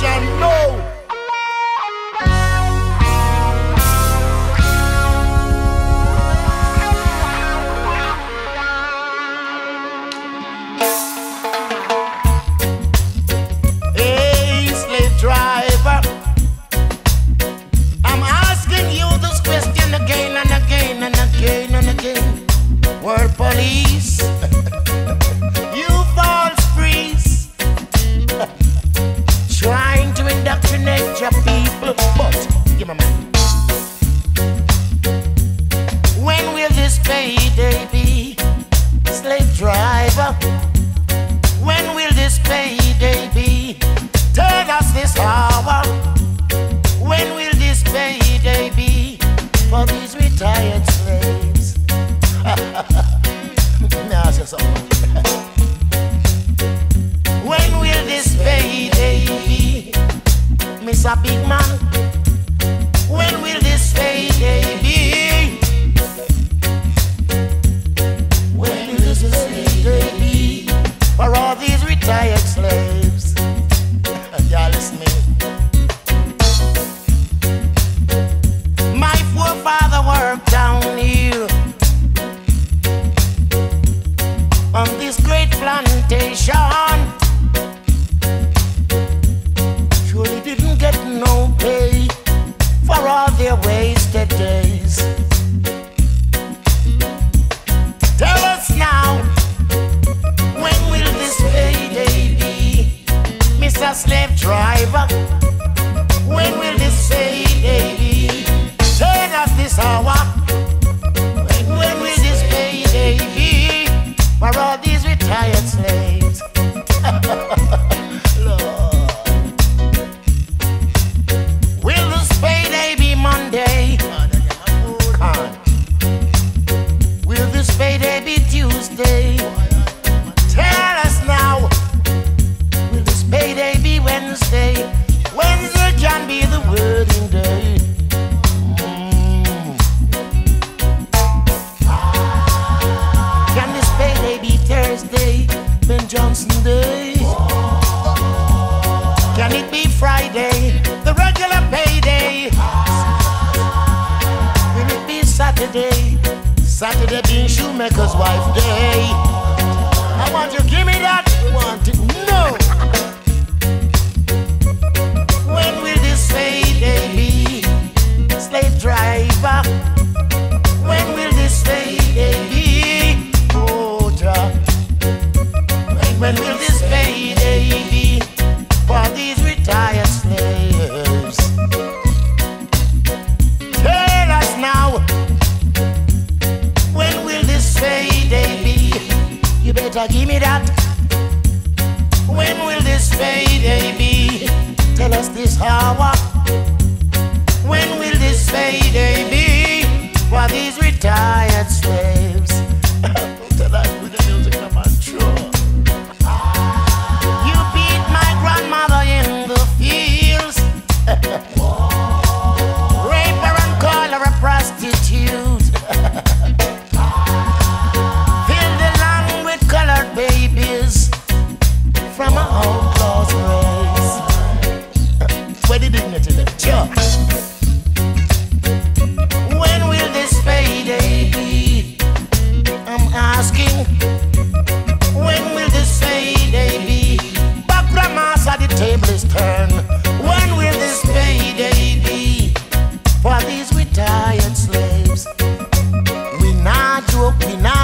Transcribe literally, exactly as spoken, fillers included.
Jah know. Hey, slave driver, I'm asking you this question again and again and again and again. World police, you false priests, trying to indoctrinate your people, but give me a mind. When will this payday be, slave driver? When will this payday be? Tell us this hour. When will this payday be for these retired slaves? Now, something. When will this payday be, Mister Big Man? When will this payday be? When will this payday be for all these retired slaves? Y'all listen to me. My forefather worked down here on this great plantation. Surely didn't get no pay for all their wasted days. Tell us now, when will this payday be, Mister Slave Driver? When will this payday be? Tell us this hour. When, when will this payday be for all these retired slaves? Lord. Will this payday be Monday? Can't. Will this payday be Tuesday? Tell us now. Will this payday be Wednesday? Wednesday can be the working day. Mm. Can this payday be Thursday, Ben Johnson Day? Can it be Friday, the regular payday? Will it be Saturday, Saturday being Shoemaker's wife day? I want you to give me that. I want it. No. When will this payday be, slave driver? When will this payday be? Oh, Jah. When will this payday be for these retired slaves? Tell us now. When will this payday be? You better give me that. When will this payday be? Tell us this hour. When will this payday be for these retired slaves? Tell us with the music come on, sure. You beat my grandmother in the fields. Rape her and call her a prostitute. Fill the land with colored babies from a outlaw's race. Where the dignity left? Sure. When will this payday be? I'm asking. When will this payday be? But grandma's at the table is turned. When will this payday be for these retired slaves? We not joke, we not